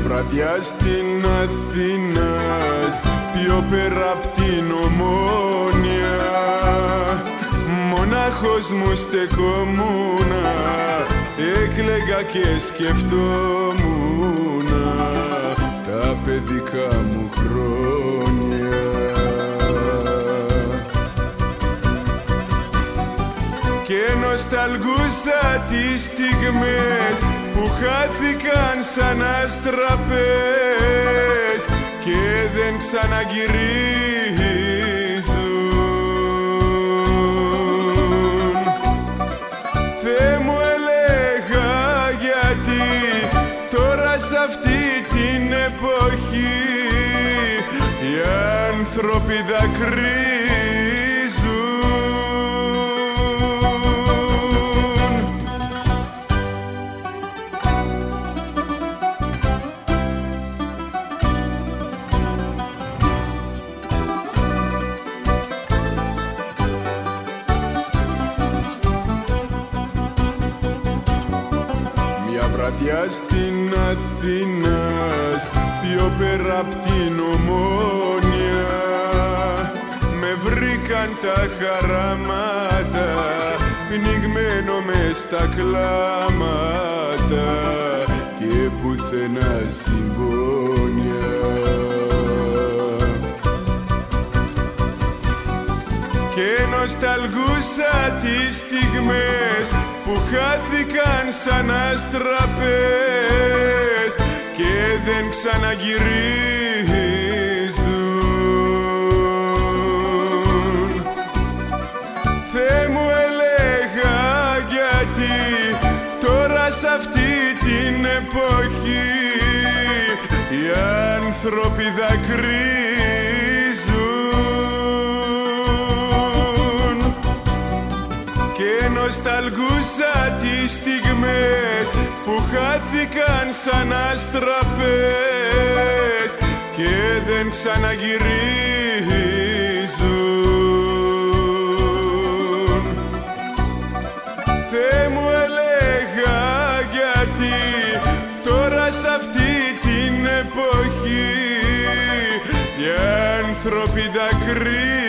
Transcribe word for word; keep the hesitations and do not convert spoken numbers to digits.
βραδιά στην Αθήνα, πιο πέρα απ' την Ομόνια, μονάχος μου στεκόμουνα, έκλαιγα και σκεφτόμουνα τα παιδικά μου χρόνια. Και νοσταλγούσα τις στιγμές που χάθηκαν σαν αστραπές και δεν ξαναγυρίζουν. Θεέ μου, έλεγα, γιατί τώρα σ' αυτή την εποχή οι άνθρωποι δακρύζουν. Βραδιά στην Αθήνα, πιο πέρα απ' την Ομόνια, με βρήκαν τα χαράματα, πνιγμένο μες στα κλάματα και πουθενά συμπόνια. Και νοσταλγούσα τις στιγμές που χάθηκαν σαν αστραπές και δεν ξαναγυρίζουν. Θεέ μου, έλεγα, γιατί τώρα σ' αυτή την εποχή οι άνθρωποι δακρύζουν. Και νοσταλγούσα τις στιγμές που χάθηκαν σαν αστραπές και δεν ξαναγυρίζουν. Θεέ μου, έλεγα, γιατί τώρα σ' αυτή την εποχή οι άνθρωποι δακρύζουν.